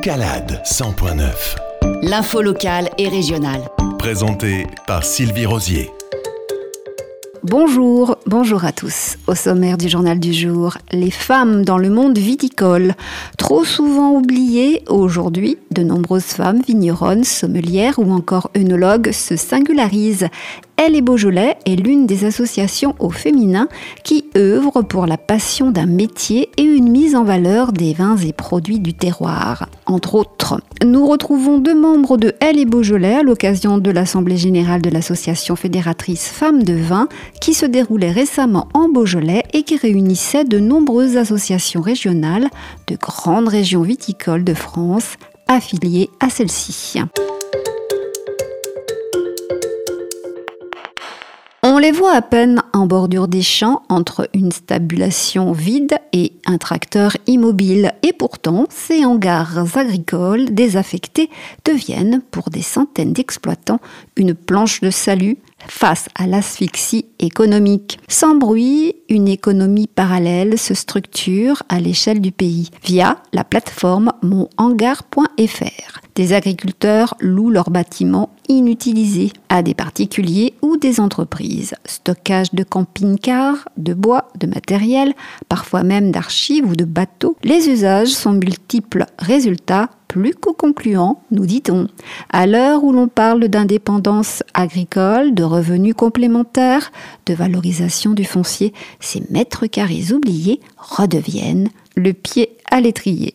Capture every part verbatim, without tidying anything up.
Escalade cent point neuf. L'info locale et régionale. Présenté par Sylvie Rosier. Bonjour, bonjour à tous. Au sommaire du journal du jour, les femmes dans le monde viticole. Trop souvent oubliées, aujourd'hui, de nombreuses femmes vigneronnes, sommelières ou encore œnologues se singularisent. Elle et Beaujolais est l'une des associations au féminin qui œuvre pour la passion d'un métier et une mise en valeur des vins et produits du terroir. Entre autres, nous retrouvons deux membres de Elle et Beaujolais à l'occasion de l'Assemblée générale de l'association fédératrice Femmes de Vin qui se déroulait récemment en Beaujolais et qui réunissait de nombreuses associations régionales de grandes régions viticoles de France affiliées à celle-ci. On les voit à peine en bordure des champs entre une stabulation vide et un tracteur immobile. Et pourtant, ces hangars agricoles désaffectés deviennent, pour des centaines d'exploitants, une planche de salut face à l'asphyxie économique. Sans bruit, une économie parallèle se structure à l'échelle du pays via la plateforme mon hangar point f r. Des agriculteurs louent leurs bâtiments inutilisés à des particuliers ou des entreprises. Stockage de camping-cars, de bois, de matériel, parfois même d'archives ou de bateaux. Les usages sont multiples. Résultat, plus qu'au concluant, nous dit-on. À l'heure où l'on parle d'indépendance agricole, de revenus complémentaires, de valorisation du foncier, ces mètres carrés oubliés redeviennent le pied à l'étrier.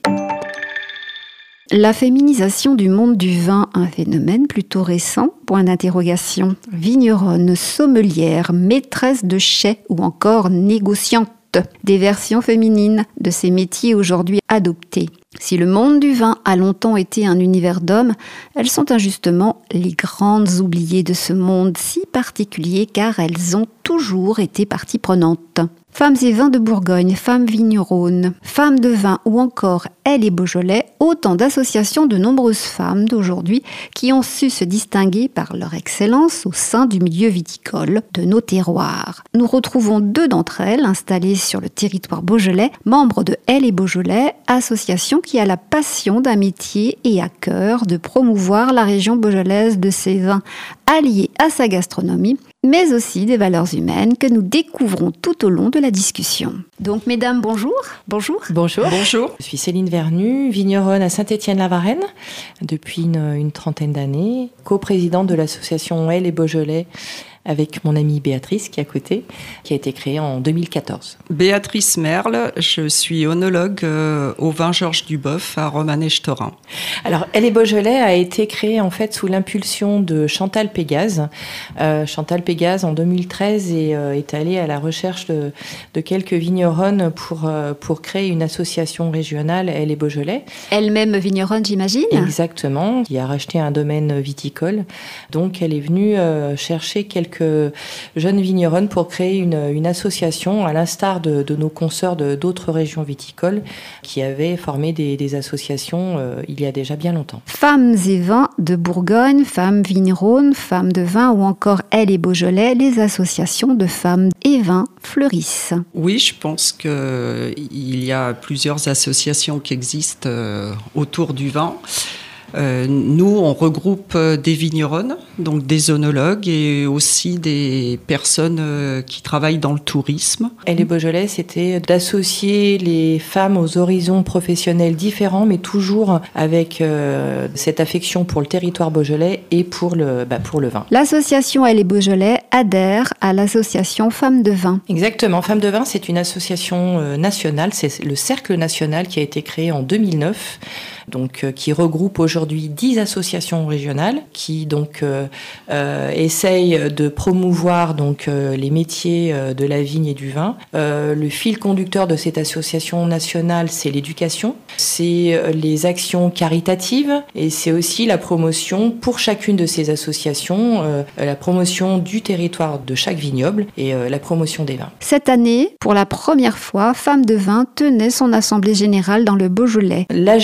La féminisation du monde du vin, un phénomène plutôt récent, point d'interrogation. Vigneronne, sommelière, maîtresse de chai ou encore négociante. Des versions féminines de ces métiers aujourd'hui adoptés. Si le monde du vin a longtemps été un univers d'hommes, elles sont injustement les grandes oubliées de ce monde si particulier car elles ont toujours été partie prenante. Femmes et vins de Bourgogne, femmes vigneronnes, femmes de vin ou encore Elle et Beaujolais, autant d'associations de nombreuses femmes d'aujourd'hui qui ont su se distinguer par leur excellence au sein du milieu viticole de nos terroirs. Nous retrouvons deux d'entre elles installées sur le territoire beaujolais, membres de Elle et Beaujolais, association qui a la passion d'un métier et à cœur de promouvoir la région beaujolaise de ses vins alliés à sa gastronomie, mais aussi des valeurs humaines que nous découvrons tout au long de la discussion. Donc, mesdames, bonjour. Bonjour. Bonjour. Bonjour. Je suis Céline Vernu, vigneronne à Saint-Étienne-la-Varenne depuis une, une trentaine d'années, coprésidente de l'association Elle et Beaujolais avec mon amie Béatrice qui est à côté, qui a été créée en deux mille quatorze. Béatrice Merle, je suis œnologue euh, au vin Georges Duboeuf à Romanèche-Thorin. Alors, Elle et Beaujolais a été créée en fait sous l'impulsion de Chantal Pégase. Euh, Chantal Pégase en deux mille treize est, euh, est allée à la recherche de, de quelques vigneronnes pour, euh, pour créer une association régionale Elle et Beaujolais. Elle-même vigneronne, j'imagine. Exactement, qui a racheté un domaine viticole. Donc, elle est venue euh, chercher quelques quelques jeunes vigneronnes pour créer une, une association, à l'instar de, de nos consoeurs de, d'autres régions viticoles qui avaient formé des, des associations euh, il y a déjà bien longtemps. Femmes et vins de Bourgogne, femmes vigneronnes, femmes de vin ou encore Elle et Beaujolais, les associations de femmes et vins fleurissent. Oui, je pense qu'il y a plusieurs associations qui existent euh, autour du vin. Euh, nous, on regroupe des vigneronnes, donc des œnologues et aussi des personnes euh, qui travaillent dans le tourisme. Elle et Beaujolais, c'était d'associer les femmes aux horizons professionnels différents, mais toujours avec euh, cette affection pour le territoire beaujolais et pour le, bah, pour le vin. L'association Elle et Beaujolais adhère à l'association Femmes de Vin. Exactement. Femmes de Vin, c'est une association euh, nationale, c'est le Cercle national qui a été créé en deux mille neuf. Donc, euh, qui regroupe aujourd'hui dix associations régionales qui donc euh, euh, essayent de promouvoir donc euh, les métiers euh, de la vigne et du vin. Euh, le fil conducteur de cette association nationale, c'est l'éducation, c'est euh, les actions caritatives et c'est aussi la promotion pour chacune de ces associations, euh, la promotion du territoire de chaque vignoble et euh, la promotion des vins. Cette année, pour la première fois, Femmes de Vin tenait son assemblée générale dans le Beaujolais. L'A G Femmes de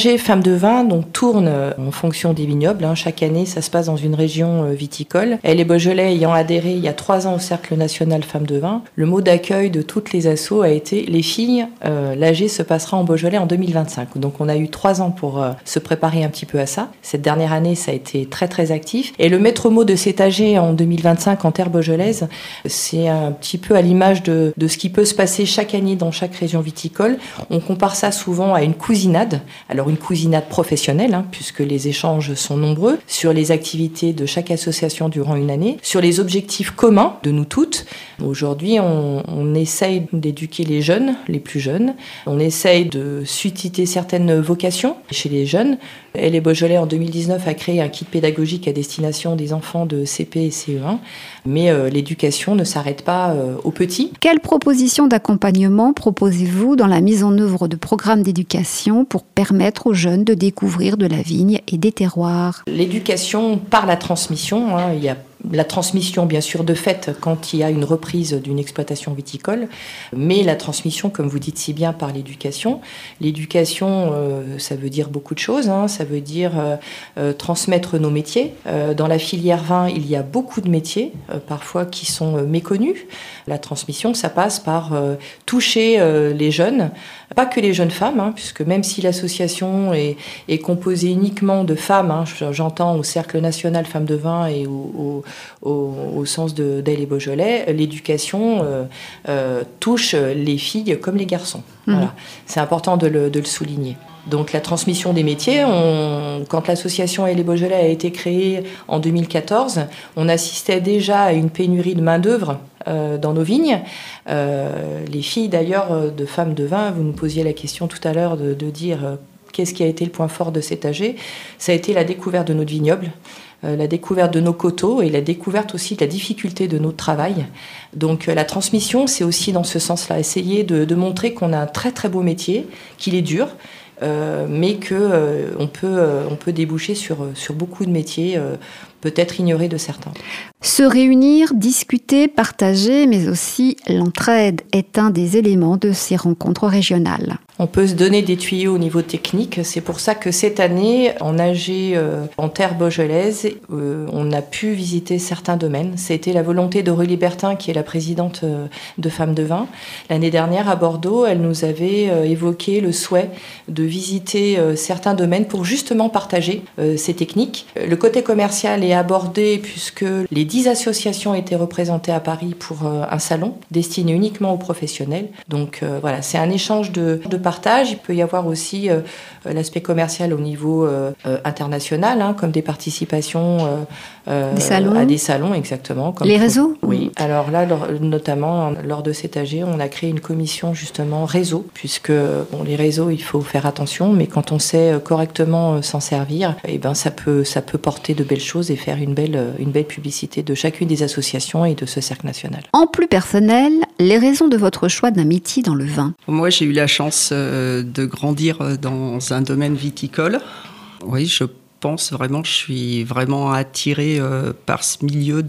de vin donc, tourne en fonction des vignobles. Hein. Chaque année, ça se passe dans une région viticole. Elle et Beaujolais ayant adhéré il y a trois ans au Cercle national Femmes de vin, le mot d'accueil de toutes les assos a été « Les filles, euh, l'A G se passera en Beaujolais en deux mille vingt-cinq ». Donc on a eu trois ans pour euh, se préparer un petit peu à ça. Cette dernière année, ça a été très très actif. Et le maître mot de cet A G en deux mille vingt-cinq en terre beaujolaise, c'est un petit peu à l'image de, de ce qui peut se passer chaque année dans chaque région viticole. On compare ça souvent à une cousinade. Alors une cousinade professionnelle, hein, puisque les échanges sont nombreux, sur les activités de chaque association durant une année, sur les objectifs communs de nous toutes. Aujourd'hui, on, on essaye d'éduquer les jeunes, les plus jeunes. On essaye de susciter certaines vocations chez les jeunes. Elle et Beaujolais, en deux mille dix-neuf, a créé un kit pédagogique à destination des enfants de C P et C E un. Mais euh, l'éducation ne s'arrête pas euh, aux petits. Quelles propositions d'accompagnement proposez-vous dans la mise en œuvre de programmes d'éducation pour permettre aux jeunes de découvrir de la vigne et des terroirs ? L'éducation par la transmission, hein, il y a la transmission, bien sûr, de fait, quand il y a une reprise d'une exploitation viticole, mais la transmission, comme vous dites si bien, par l'éducation. L'éducation, euh, ça veut dire beaucoup de choses. Hein. Ça veut dire euh, euh, transmettre nos métiers. Euh, dans la filière vin, il y a beaucoup de métiers, euh, parfois qui sont euh, méconnus. La transmission, ça passe par euh, toucher euh, les jeunes, pas que les jeunes femmes, hein, puisque même si l'association est, est composée uniquement de femmes, hein, j'entends au Cercle national Femmes de vin et au, au Au, au sens de d'Aile et Beaujolais, l'éducation euh, euh, touche les filles comme les garçons. Mmh. Voilà. C'est important de le, de le souligner. Donc la transmission des métiers, on, quand l'association Aile et Beaujolais a été créée en deux mille quatorze, on assistait déjà à une pénurie de main-d'œuvre euh, dans nos vignes. Euh, les filles d'ailleurs de Femmes de vin, vous nous posiez la question tout à l'heure de, de dire euh, qu'est-ce qui a été le point fort de cet A G ? Ça a été la découverte de notre vignoble. Euh, la découverte de nos coteaux et la découverte aussi de la difficulté de notre travail. Donc euh, la transmission, c'est aussi dans ce sens-là, essayer de, de montrer qu'on a un très très beau métier, qu'il est dur, euh, mais qu'on euh, peut, euh, on peut déboucher sur, sur beaucoup de métiers, euh, peut-être ignorés de certains. Se réunir, discuter, partager, mais aussi l'entraide est un des éléments de ces rencontres régionales. On peut se donner des tuyaux au niveau technique. C'est pour ça que cette année, en A G, euh, en terre beaujolaise, euh, on a pu visiter certains domaines. C'était la volonté d'Aurélie Bertin, qui est la présidente euh, de Femmes de vin. L'année dernière, à Bordeaux, elle nous avait euh, évoqué le souhait de visiter euh, certains domaines pour justement partager euh, ces techniques. Le côté commercial est abordé puisque les dix associations étaient représentées à Paris pour euh, un salon destiné uniquement aux professionnels. Donc euh, voilà, c'est un échange de, de partage. Il peut y avoir aussi euh, l'aspect commercial au niveau euh, euh, international, hein, comme des participations euh, euh, des salons. à des salons, exactement. Comme les pour... réseaux ? Oui. Alors là, lors, notamment lors de cet A G, on a créé une commission justement réseau, puisque bon, les réseaux, il faut faire attention, mais quand on sait correctement s'en servir, eh ben, ça peut, ça peut porter de belles choses et faire une belle, une belle publicité de chacune des associations et de ce cercle national. En plus personnel, les raisons de votre choix d'un métier dans le vin ? Moi, j'ai eu la chance euh, de grandir dans un domaine viticole. Oui, je pense vraiment, je suis vraiment attirée euh, par ce milieu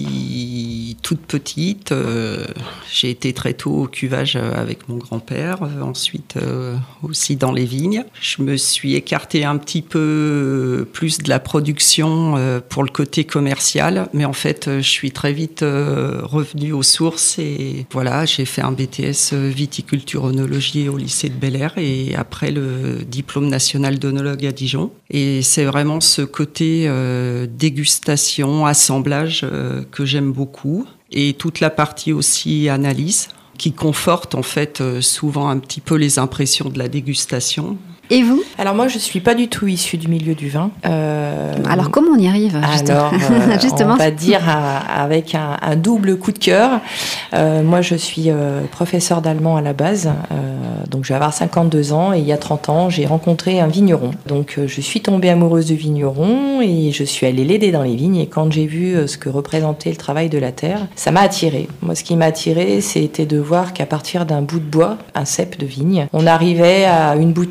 depuis toute petite. Euh, j'ai été très tôt au cuvage avec mon grand-père, euh, ensuite euh, aussi dans les vignes. Je me suis écartée un petit peu plus de la production euh, pour le côté commercial, mais en fait, je suis très vite euh, revenue aux sources et voilà, j'ai fait un B T S viticulture-œnologie au lycée de Bel-Air et après le diplôme national d'œnologue à Dijon. Et c'est vraiment ce côté euh, dégustation, assemblage euh, que j'aime beaucoup. Et toute la partie aussi analyse qui conforte en fait euh, souvent un petit peu les impressions de la dégustation. Et vous ? Alors moi, je ne suis pas du tout issue du milieu du vin. Euh, Alors comment on y arrive ? Alors, euh, justement. On va dire à, avec un, un double coup de cœur. Euh, moi, je suis euh, professeure d'allemand à la base. Euh, donc, je vais avoir cinquante-deux ans et il y a trente ans, j'ai rencontré un vigneron. Donc, euh, je suis tombée amoureuse du vigneron et je suis allée l'aider dans les vignes. Et quand j'ai vu euh, ce que représentait le travail de la terre, ça m'a attirée. Moi, ce qui m'a attirée, c'était de voir qu'à partir d'un bout de bois, un cep de vigne, on arrivait à une bouteille,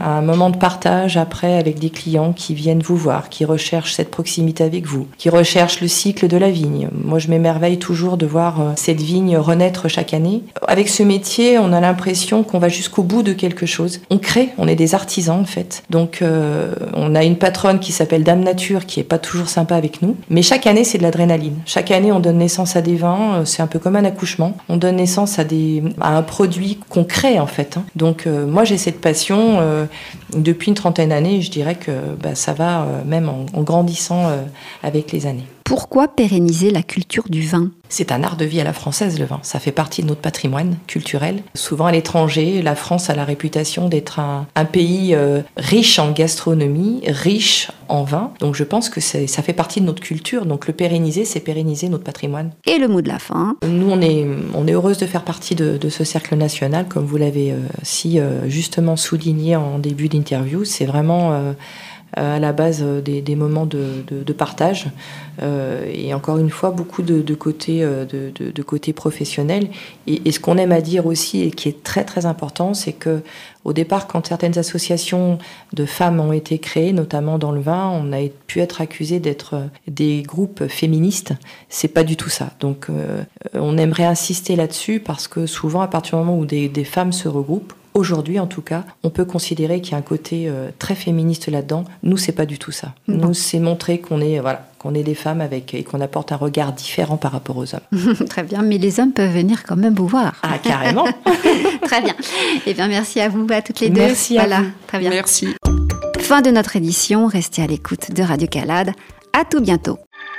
un moment de partage après avec des clients qui viennent vous voir, qui recherchent cette proximité avec vous, qui recherchent le cycle de la vigne. Moi, je m'émerveille toujours de voir cette vigne renaître chaque année. Avec ce métier, on a l'impression qu'on va jusqu'au bout de quelque chose. On crée, on est des artisans en fait. Donc, euh, on a une patronne qui s'appelle Dame Nature, qui est pas toujours sympa avec nous. Mais chaque année, c'est de l'adrénaline. Chaque année, on donne naissance à des vins. C'est un peu comme un accouchement. On donne naissance à, des, à un produit qu'on crée en fait. Donc, euh, moi, j'ai cette passion euh, depuis une trentaine d'années. Je dirais que bah, ça va euh, même en, en grandissant euh, avec les années. Pourquoi pérenniser la culture du vin ? C'est un art de vie à la française, le vin. Ça fait partie de notre patrimoine culturel. Souvent à l'étranger, la France a la réputation d'être un, un pays euh, riche en gastronomie, riche en vin. Donc je pense que c'est, ça fait partie de notre culture. Donc le pérenniser, c'est pérenniser notre patrimoine. Et le mot de la fin ? Nous, on est, on est heureuse de faire partie de, de ce cercle national, comme vous l'avez euh, si euh, justement souligné en début d'interview. C'est vraiment... Euh, à la base des, des moments de, de, de partage euh, et encore une fois beaucoup de, de côté de, de, de côté professionnel et, et ce qu'on aime à dire aussi et qui est très très important, c'est que au départ, quand certaines associations de femmes ont été créées, notamment dans le vin, on a pu être accusé d'être des groupes féministes. C'est pas du tout ça. Donc euh, on aimerait insister là-dessus parce que souvent à partir du moment où des, des femmes se regroupent, aujourd'hui, en tout cas, on peut considérer qu'il y a un côté euh, très féministe là-dedans. Nous, c'est pas du tout ça. Non. Nous, c'est montrer qu'on est, voilà, qu'on est des femmes avec, et qu'on apporte un regard différent par rapport aux hommes. Très bien, mais les hommes peuvent venir quand même vous voir. Ah, carrément. Très bien. Eh bien, merci à vous, à toutes les deux. Merci à voilà, vous. Très bien. Merci. Fin de notre édition. Restez à l'écoute de Radio Calade. À tout bientôt.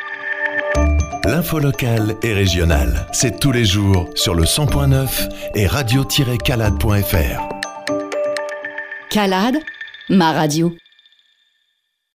L'info locale et régionale, c'est tous les jours sur le cent point neuf et radio tiret calade point f r. Calade, ma radio.